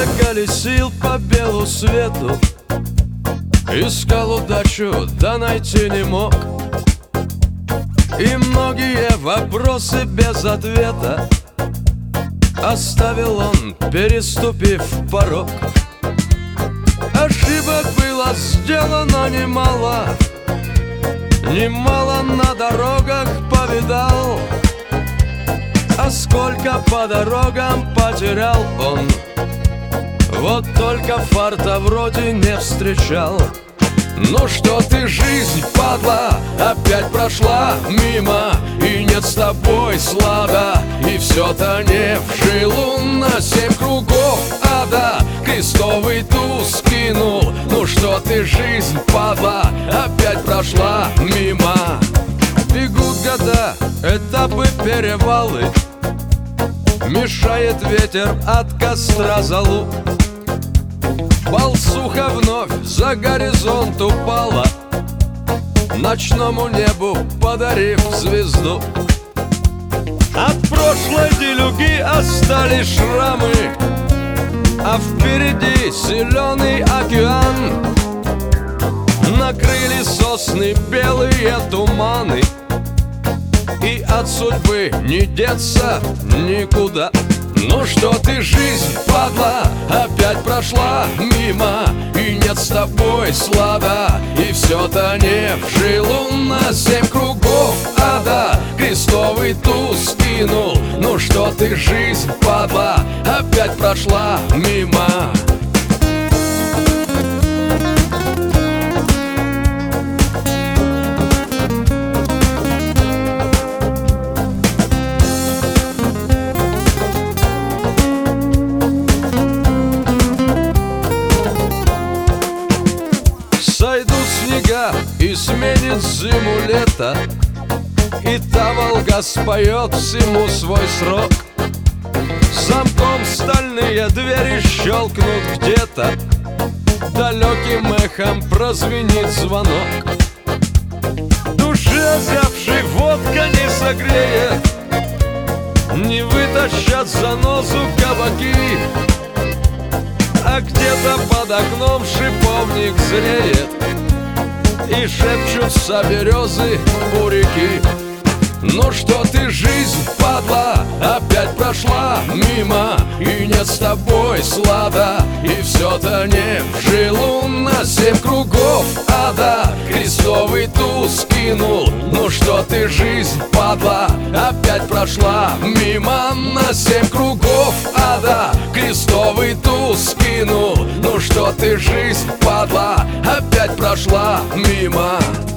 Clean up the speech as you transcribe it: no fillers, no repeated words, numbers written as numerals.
я колесил по белу свету, искал удачу, да найти не мог. И многие вопросы без ответа оставил он, переступив порог. Ошибок было сделано немало, немало на дорогах повидал. А сколько по дорогам потерял он, вот только фарта вроде не встречал. Ну что ты, жизнь, падла, опять прошла мимо, и нет с тобой слада, и все-то не в жилу. На 7 кругов ада крестовый туз кинул. Ну что ты, жизнь, падла, опять прошла мимо. Бегут года, этапы, перевалы, мешает ветер от костра залу. Болсуха вновь за горизонт упала, ночному небу подарив звезду. От прошлой делюги остались шрамы, а впереди зеленый океан. Накрыли сосны белые туманы, и от судьбы не деться никуда. Ну что ты, жизнь, падла, опять прошла мимо, и нет с тобой слада, и все-то не в жилу. На 7 кругов ада крестовый туз кинул. Ну что ты, жизнь, падла, опять прошла мимо. Сойдут снега и сменит зиму лето, и та Волга споет всему свой срок. Замком стальные двери щелкнут где-то, далеким эхом прозвенит звонок. Души озябшей водка не согреет, не вытащат занозу кабаки. А где-то под окном шиповник зреет, и шепчутся березы у реки. Ну что ты, жизнь, падла, опять прошла мимо, и нет с тобой слада, и все-то не в жилу. На 7 кругов ада крестовый туз кинул. Ну что ты, жизнь, падла, опять прошла мимо. На 7 кругов ада крестовый туз кинул. Ну что ты, жизнь, падла, опять прошла мимо.